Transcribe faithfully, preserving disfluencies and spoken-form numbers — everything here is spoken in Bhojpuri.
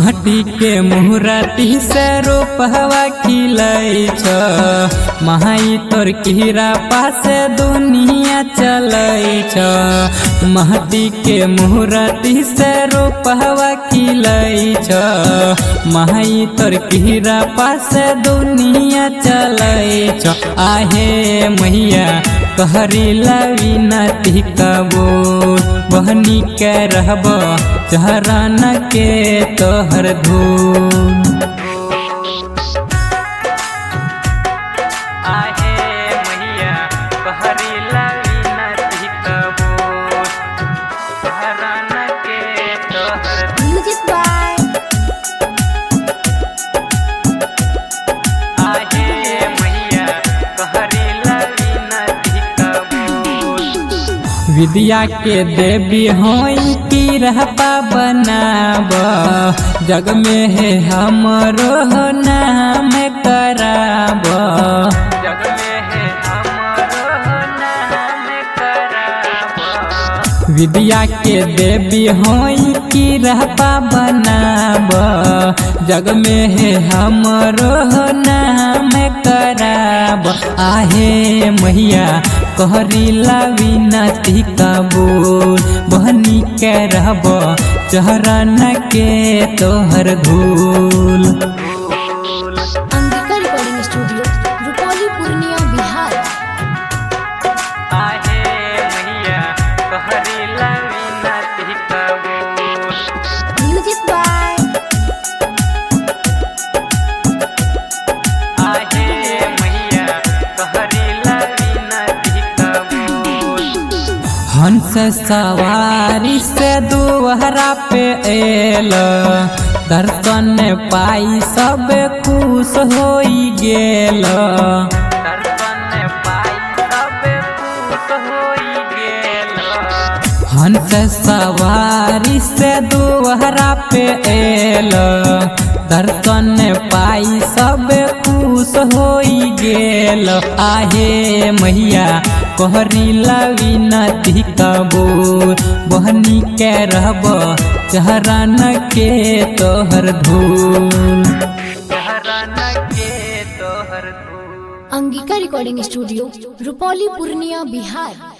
माटी के मुहराती से रोपहवा खिलै छ महाई तोर कीरा पासे दुनिया चलै छ। माटी के मुहराती से रोपहवा खिलै छ महाई तोर कीरा पासे दुनिया चलै छ। आहे मैया कहरी लवी नती कबो बहनी के रहब चहरान के तोहर धूल। आहे मैया कहरी लवी नती कबो चहरान के तोहर धूल। म्यूजिक बाय आहे मैया कहरी लवी नती कबो विद्या के देवी होई की रहपा बनाब जग में है हमरो नाम कराब। जग में है हमरो नाम कराब विद्या के देवी होई की रहपा बनाब जग में है हमरो नाम कराब। आहे मैया कहरी लवी नती कबूल बहनी के रहब चहरान के तोहर धूल। Angika recording studio Rupauli Purnia Bihar. आहे मैया कहरी लवी नती कबूल। म्यूजिक बाय आहे मैया कहरी लवी नती कबूल। हंस सवारी से दुहरा पे एल दर्शन पाई सब खुश होई गेल। दर्शन पाई सब खुश होई गेल। हंस सवारी से दुहरा पे एल दर्शन पाई सब खुश होई गेल। आहे मैया कहरी लवी नती कबूल बहनी के रहब चहरान के तोहर धूल। चहरान के तोहर धूल। Angika recording studio Rupauli Purnia Bihar.